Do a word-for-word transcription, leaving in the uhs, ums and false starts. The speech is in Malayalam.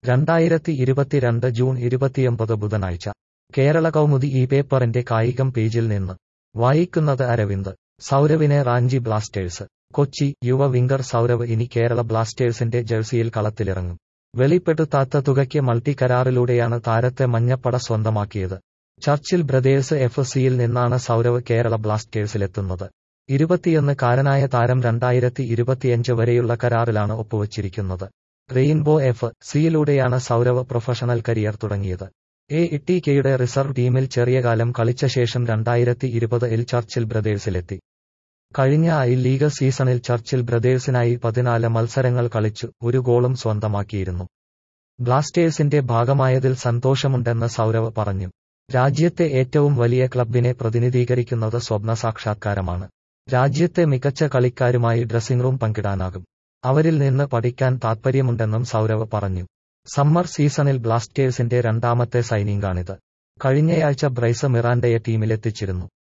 രണ്ടായിരത്തി ഇരുപത്തിരണ്ട് ജൂൺ ഇരുപത്തിയൊമ്പത് ബുധനാഴ്ച കേരള കൗമുദി ഈ പേപ്പറിന്റെ കായികം പേജിൽ നിന്ന് വായിക്കുന്നത് അരവിന്ദ്. സൗരവിനെ റാഞ്ചി ബ്ലാസ്റ്റേഴ്സ്. കൊച്ചി. യുവ വിംഗർ സൗരവ് ഇനി കേരള ബ്ലാസ്റ്റേഴ്സിന്റെ ജേഴ്സിയിൽ കളത്തിലിറങ്ങും. വെളിപ്പെടുത്താത്ത തുകയ്ക്ക് മൾട്ടി കരാറിലൂടെയാണ് താരത്തെ മഞ്ഞപ്പട സ്വന്തമാക്കിയത്. ചർച്ചിൽ ബ്രദേഴ്സ് എഫ് സിയിൽ നിന്നാണ് സൗരവ് കേരള ബ്ലാസ്റ്റേഴ്സിലെത്തുന്നത്. ഇരുപത്തിയൊന്ന് കാരനായ താരം രണ്ടായിരത്തി ഇരുപത്തിയഞ്ച് വരെയുള്ള കരാറിലാണ് ഒപ്പുവച്ചിരിക്കുന്നത്. റെയിൻബോ എഫ് സിയിലൂടെയാണ് സൗരവ് പ്രൊഫഷണൽ കരിയർ തുടങ്ങിയത്. എ ടി കെയുടെ റിസർവ് ടീമിൽ ചെറിയകാലം കളിച്ച ശേഷം രണ്ടായിരത്തി ഇരുപതിൽ ചർച്ചിൽ ബ്രദേഴ്സിലെത്തി. കഴിഞ്ഞ ഐ ലീഗ് സീസണിൽ ചർച്ചിൽ ബ്രദേഴ്സിനായി പതിനാല് മത്സരങ്ങൾ കളിച്ചു ഒരു ഗോളും സ്വന്തമാക്കിയിരുന്നു. ബ്ലാസ്റ്റേഴ്സിന്റെ ഭാഗമായതിൽ സന്തോഷമുണ്ടെന്ന് സൗരവ് പറഞ്ഞു. രാജ്യത്തെ ഏറ്റവും വലിയ ക്ലബിനെ പ്രതിനിധീകരിക്കുന്നത് സ്വപ്ന സാക്ഷാത്കാരമാണ്. രാജ്യത്തെ മികച്ച കളിക്കാരുമായി ഡ്രസ്സിംഗ് റൂം പങ്കിടാനാകും. അവരിൽ നിന്ന് പഠിക്കാൻ താൽപ്പര്യമുണ്ടെന്നും സൗരവ് പറഞ്ഞു. സമ്മർ സീസണിൽ ബ്ലാസ്റ്റേഴ്സിന്റെ രണ്ടാമത്തെ സൈനിങ്ങാണിത്. കഴിഞ്ഞയാഴ്ച ബ്രൈസ് മിറാൻഡയെ ടീമിലെത്തിച്ചിരുന്നു.